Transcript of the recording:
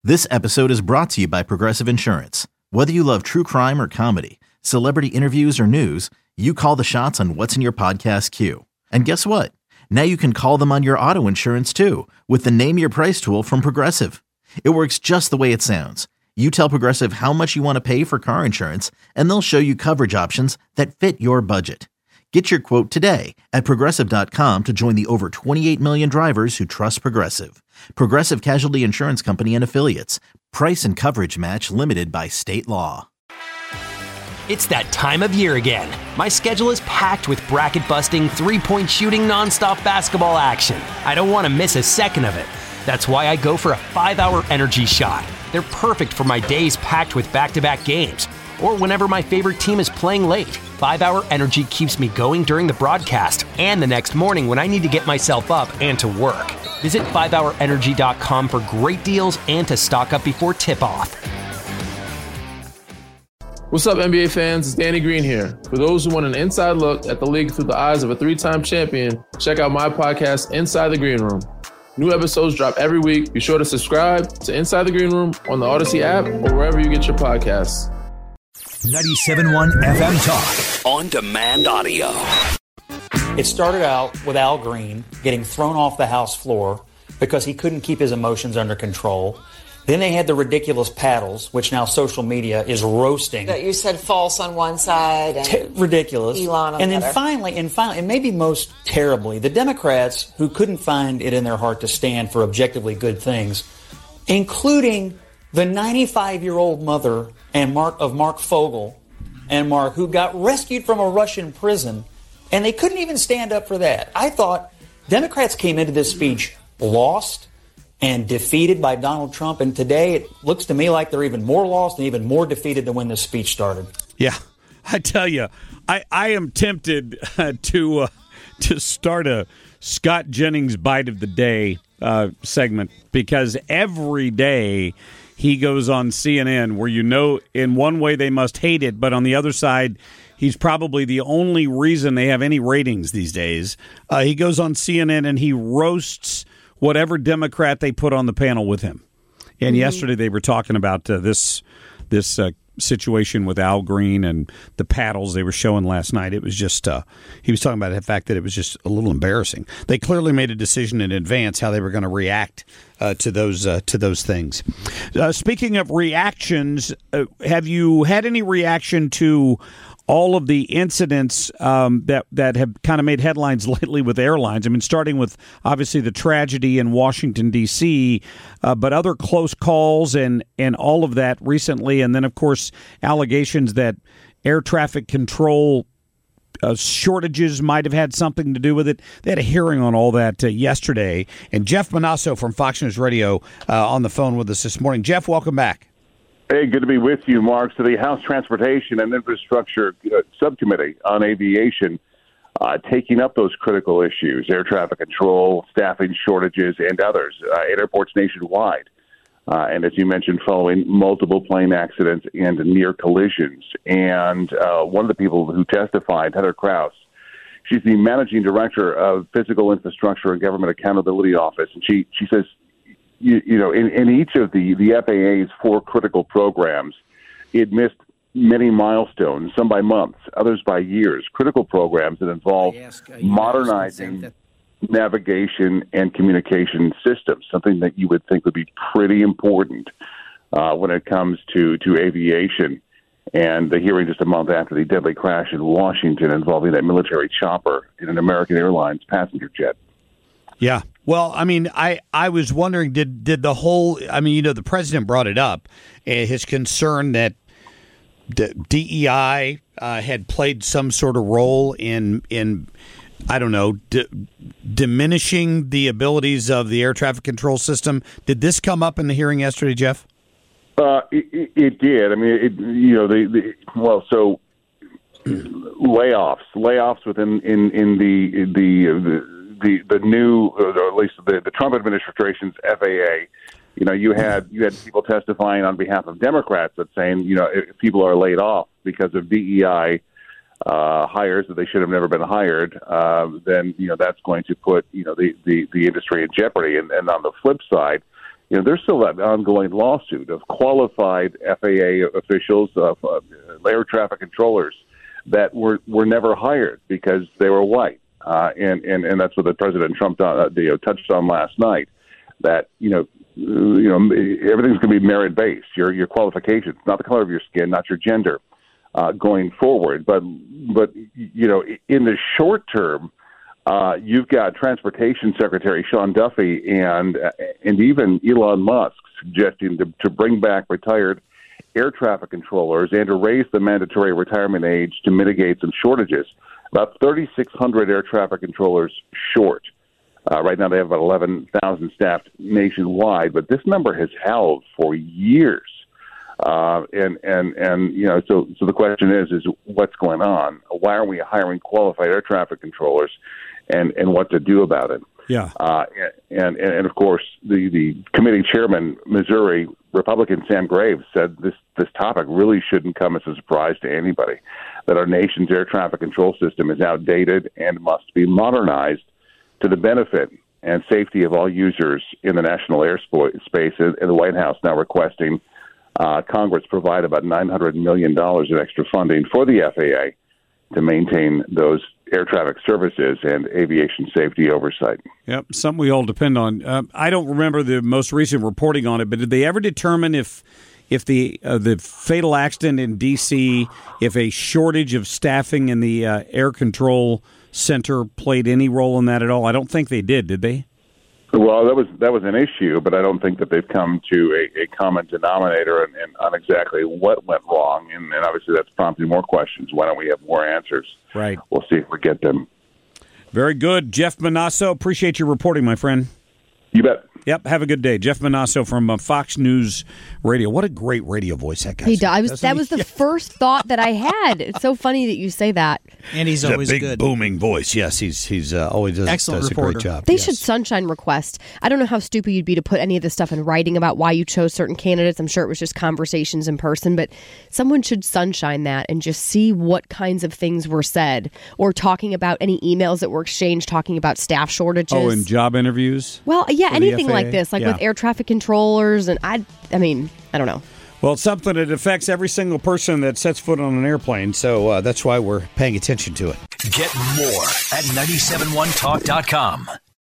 This episode is brought to you by Progressive Insurance. Whether you love true crime or comedy, celebrity interviews or news, you call the shots on what's in your podcast queue. And guess what? Now you can call them on your auto insurance too with the Name Your Price tool from Progressive. It works just the way it sounds. You tell Progressive how much you want to pay for car insurance, and they'll show you coverage options that fit your budget. Get your quote today at Progressive.com to join the over 28 million drivers who trust Progressive. Progressive Casualty Insurance Company and Affiliates. Price and coverage match limited by state law. It's that time of year again. My schedule is packed with bracket-busting, three-point shooting, nonstop basketball action. I don't want to miss a second of it. That's why I go for a 5-hour energy shot. They're perfect for my days packed with back-to-back games, or whenever my favorite team is playing late. 5-hour energy keeps me going during the broadcast and the next morning when I need to get myself up and to work. Visit 5hourenergy.com for great deals and to stock up before tip-off. What's up, NBA fans? It's Danny Green here. For those who want an inside look at the league through the eyes of a 3-time champion, check out my podcast, Inside the Green Room. New episodes drop every week. Be sure to subscribe to Inside the Green Room on the Odyssey app or wherever you get your podcasts. 97.1 FM Talk. On demand audio. It started out with Al Green getting thrown off the House floor because he couldn't keep his emotions under control. Then they had the ridiculous paddles, which now social media is roasting. That you said false on one side and ridiculous. Elon on and the then other. finally, and maybe most terribly, the Democrats who couldn't find it in their heart to stand for objectively good things, including the 95-year-old mother and Mark Fogel and Mark, who got rescued from a Russian prison, and they couldn't even stand up for that. I thought Democrats came into this speech lost and defeated by Donald Trump, and today it looks to me like they're even more lost and even more defeated than when this speech started. Yeah, I tell you, I am tempted to start a Scott Jennings Bite of the Day segment, because every day he goes on CNN where, you know, in one way they must hate it, but on the other side, he's probably the only reason they have any ratings these days. He goes on CNN and he roasts whatever Democrat they put on the panel with him. And yesterday they were talking about this situation with Al Green and the paddles they were showing last night. It was just he was talking about the fact that it was just a little embarrassing. They clearly made a decision in advance how they were going to react to those things. Speaking of reactions, have you had any reaction to all of the incidents that have kind of made headlines lately with airlines? I mean, starting with, obviously, the tragedy in Washington, D.C., but other close calls and all of that recently. And then, of course, allegations that air traffic control shortages might have had something to do with it. They had a hearing on all that yesterday. And Jeff Manasso from Fox News Radio on the phone with us this morning. Jeff, welcome back. Hey, good to be with you, Mark. So the House Transportation and Infrastructure Subcommittee on Aviation taking up those critical issues, air traffic control, staffing shortages, and others at airports nationwide. And as you mentioned, following multiple plane accidents and near collisions. And one of the people who testified, Heather Kraus, she's the managing director of Physical Infrastructure and Government Accountability Office. And she says, you know, in each of the FAA's 4 critical programs, it missed many milestones, some by months, others by years, critical programs that involve modernizing navigation and communication systems, something that you would think would be pretty important when it comes to aviation. And the hearing just a month after the deadly crash in Washington involving that military chopper in an American Airlines passenger jet. Yeah. Well, I mean, I was wondering, did the whole, I mean, you know, the president brought it up, his concern that DEI had played some sort of role in I don't know, diminishing the abilities of the air traffic control system. Did this come up in the hearing yesterday, Jeff? It did. I mean, so layoffs within the new, or at least the Trump administration's FAA. You know, you had people testifying on behalf of Democrats that saying, you know, if people are laid off because of DEI hires that they should have never been hired, then, you know, that's going to put, you know, the industry in jeopardy. And on the flip side, there's still that ongoing lawsuit of qualified FAA officials, air traffic controllers that were never hired because they were white. And that's what the President Trump touched on last night, that, everything's going to be merit-based, your qualifications, not the color of your skin, not your gender, going forward. But in the short term, you've got Transportation Secretary Sean Duffy and even Elon Musk suggesting to bring back retired air traffic controllers and to raise the mandatory retirement age to mitigate some shortages. About 3,600 air traffic controllers short. Right now they have about 11,000 staffed nationwide, but this number has held for years. So the question is what's going on? Why are we hiring qualified air traffic controllers, and what to do about it? Yeah. And of course, the committee chairman, Missouri Republican Sam Graves, said this topic really shouldn't come as a surprise to anybody, that our nation's air traffic control system is outdated and must be modernized to the benefit and safety of all users in the national airspace. And the White House now requesting Congress provide about $900 million in extra funding for the FAA to maintain those air traffic services and aviation safety oversight. Yep, something we all depend on. I don't remember the most recent reporting on it, but did they ever determine if the fatal accident in D.C., if a shortage of staffing in the air control center played any role in that at all? I don't think they did they? Well, that was an issue, but I don't think that they've come to a common denominator on exactly what went wrong, and obviously that's prompting more questions. Why don't we have more answers? Right. We'll see if we get them. Very good. Jeff Monosso, appreciate your reporting, my friend. You bet. Yep, have a good day. Jeff Monosso from Fox News Radio. What a great radio voice that guy has. That was the first thought that I had. It's so funny that you say that. And he's always a big, good. booming voice. Yes, he's always does a great job. They should sunshine request. I don't know how stupid you'd be to put any of this stuff in writing about why you chose certain candidates. I'm sure it was just conversations in person, but someone should sunshine that and just see what kinds of things were said, or talking about any emails that were exchanged talking about staff shortages. Oh, and job interviews? Well, yeah, anything like this, with air traffic controllers, and I don't know. Well, it's something that affects every single person that sets foot on an airplane, so that's why we're paying attention to it. Get more at 971talk.com.